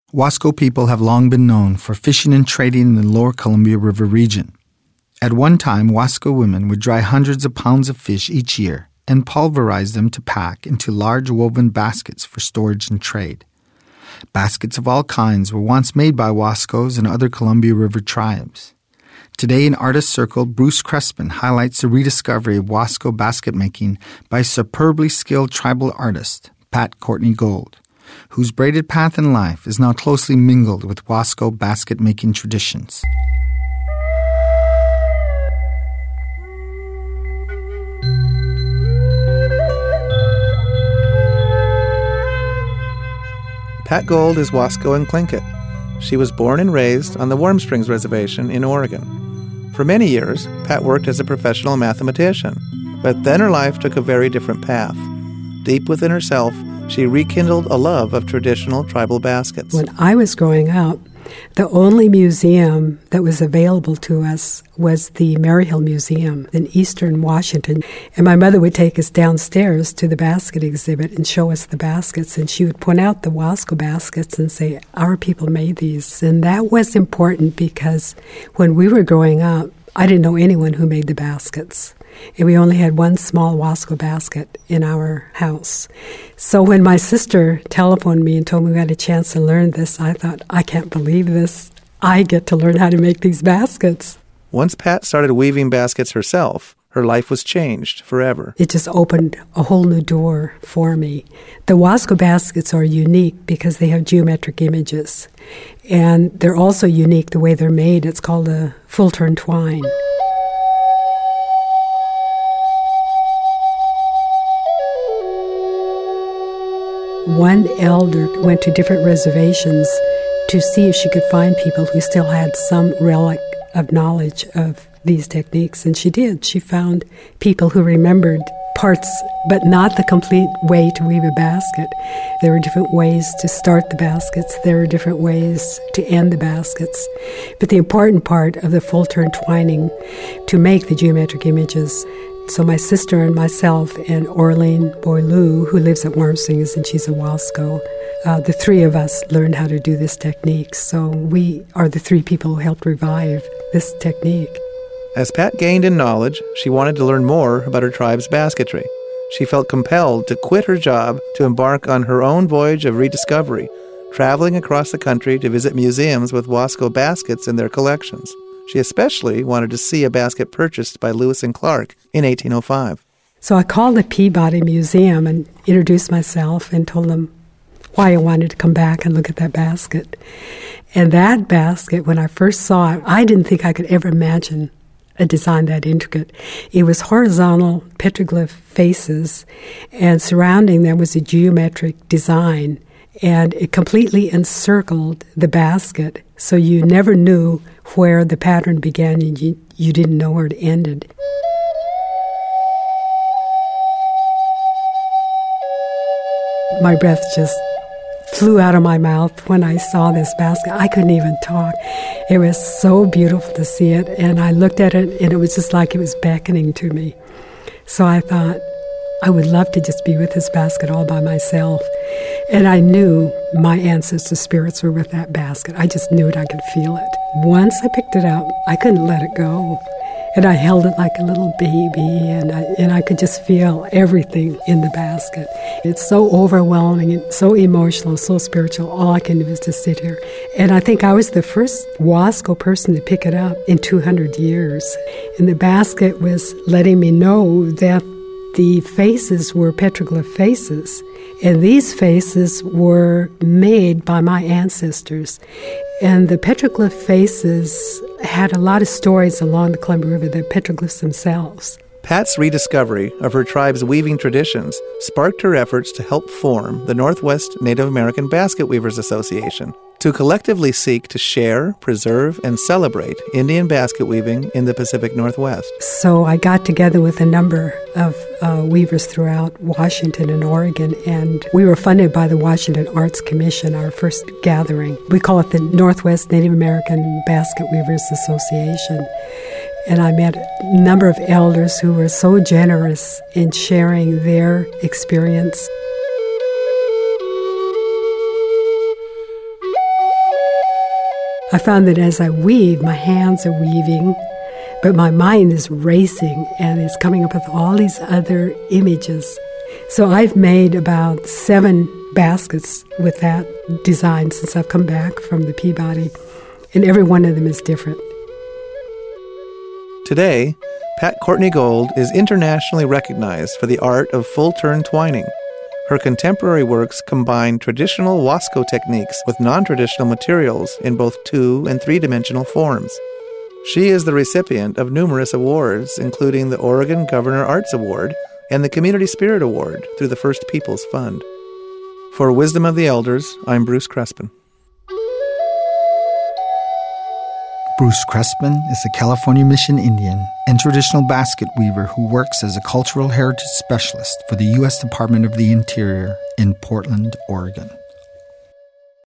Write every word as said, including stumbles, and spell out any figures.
Wasco people have long been known for fishing and trading in the lower Columbia River region. At one time, Wasco women would dry hundreds of pounds of fish each year and pulverize them to pack into large woven baskets for storage and trade. Baskets of all kinds were once made by Wascos and other Columbia River tribes. Today in Artist Circle, Bruce Crespin highlights the rediscovery of Wasco basket making by superbly skilled tribal artist Pat Courtney Gold, whose braided path in life is now closely mingled with Wasco basket making traditions. Pat Gold is Wasco and Tlingit. She was born and raised on the Warm Springs Reservation in Oregon. For many years, Pat worked as a professional mathematician, but then her life took a very different path. Deep within herself, she rekindled a love of traditional tribal baskets. When I was growing up, the only museum that was available to us was the Maryhill Museum in Eastern Washington. And my mother would take us downstairs to the basket exhibit and show us the baskets. And she would point out the Wasco baskets and say, our people made these. And that was important because when we were growing up, I didn't know anyone who made the baskets. And we only had one small Wasco basket in our house. So when my sister telephoned me and told me we had a chance to learn this, I thought, I can't believe this. I get to learn how to make these baskets. Once Pat started weaving baskets herself, her life was changed forever. It just opened a whole new door for me. The Wasco baskets are unique because they have geometric images. And they're also unique the way they're made. It's called a full-turn twine. One elder went to different reservations to see if she could find people who still had some relic of knowledge of these techniques, and she did. She found people who remembered parts, but not the complete way to weave a basket. There were different ways to start the baskets. There were different ways to end the baskets. But the important part of the full-turn twining to make the geometric images. So my sister and myself and Orlene Boileau, who lives at Warm Springs, and she's a Wasco, uh, the three of us learned how to do this technique. So we are the three people who helped revive this technique. As Pat gained in knowledge, she wanted to learn more about her tribe's basketry. She felt compelled to quit her job to embark on her own voyage of rediscovery, traveling across the country to visit museums with Wasco baskets in their collections. She especially wanted to see a basket purchased by Lewis and Clark in eighteen oh five. So I called the Peabody Museum and introduced myself and told them why I wanted to come back and look at that basket. And that basket, when I first saw it, I didn't think I could ever imagine a design that intricate. It was horizontal petroglyph faces, and surrounding them was a geometric design, and it completely encircled the basket, so you never knew where the pattern began and you, you didn't know where it ended. My breath just flew out of my mouth when I saw this basket. I couldn't even talk. It was so beautiful to see it, and I looked at it, and it was just like it was beckoning to me. So I thought, I would love to just be with this basket all by myself. And I knew my ancestor spirits were with that basket. I just knew it. I could feel it. Once I picked it up, I couldn't let it go. And I held it like a little baby, and I, and I could just feel everything in the basket. It's so overwhelming and so emotional, so spiritual. All I can do is just sit here. And I think I was the first Wasco person to pick it up in two hundred years. And the basket was letting me know that the faces were petroglyph faces, and these faces were made by my ancestors. And the petroglyph faces had a lot of stories along the Columbia River, the petroglyphs themselves. Pat's rediscovery of her tribe's weaving traditions sparked her efforts to help form the Northwest Native American Basket Weavers Association, to collectively seek to share, preserve, and celebrate Indian basket weaving in the Pacific Northwest. So I got together with a number of uh, weavers throughout Washington and Oregon, and we were funded by the Washington Arts Commission, our first gathering. We call it the Northwest Native American Basket Weavers Association. And I met a number of elders who were so generous in sharing their experience. I found that as I weave, my hands are weaving, but my mind is racing and it's coming up with all these other images. So I've made about seven baskets with that design since I've come back from the Peabody, and every one of them is different. Today, Pat Courtney Gold is internationally recognized for the art of full-turn twining. Her contemporary works combine traditional Wasco techniques with non-traditional materials in both two- and three-dimensional forms. She is the recipient of numerous awards, including the Oregon Governor Arts Award and the Community Spirit Award through the First Peoples Fund. For Wisdom of the Elders, I'm Bruce Crespin. Bruce Crespin is a California Mission Indian and traditional basket weaver who works as a cultural heritage specialist for the U S Department of the Interior in Portland, Oregon.